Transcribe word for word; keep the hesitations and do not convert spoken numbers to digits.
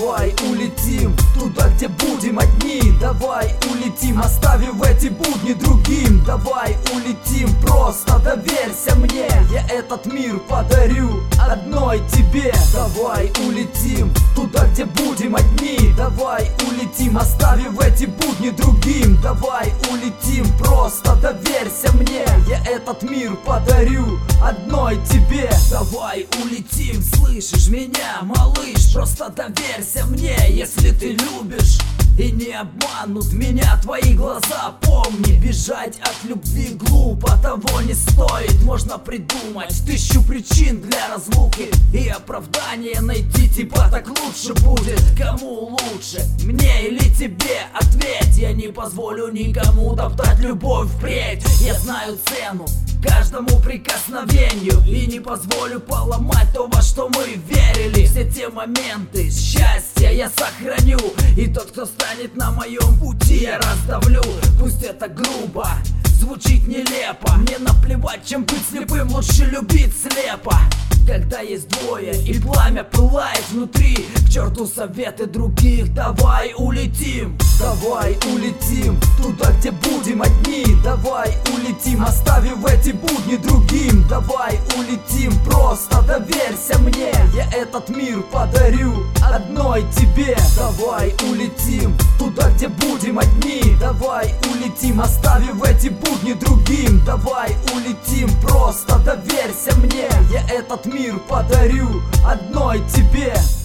Давай улетим туда, где будем одни. Давай улетим, оставив эти будни другим. Давай улетим, просто доверься мне. Я этот мир подарю одной тебе. Давай улетим туда, где будем одни. Давай улетим, оставив эти будни другим. Давай улетим, просто доверься мне. Я этот мир подарю одной тебе. Давай улетим, слышишь меня, малыш? Просто доверься мне, если ты любишь. И не обманут меня твои глаза. Помни, бежать от любви глупо, того не стоит. Можно придумать тысячу причин для разлуки и оправдание найти, типа так лучше будет. Кому лучше, мне или тебе? Ответь, я не позволю никому топтать любовь впредь. Я знаю цену каждому прикосновению и не позволю поломать то, во что мы верили. Все те моменты счастья я сохраню, и тот, кто станет на моем пути, я раздавлю. Пусть это грубо, звучит нелепо, мне наплевать, чем быть слепым, лучше любить слепо. Когда есть двое и пламя пылает внутри, к черту советы других. Давай улетим, давай улетим туда, где будем одни. Давай улетим, оставив эти будни другим. Давай улетим, просто доверься мне. Я этот мир подарю одной тебе. Давай улетим туда, где будем одни. Давай улетим, оставив эти будни другим. Давай улетим, просто доверься мне. Я этот мир подарю одной тебе.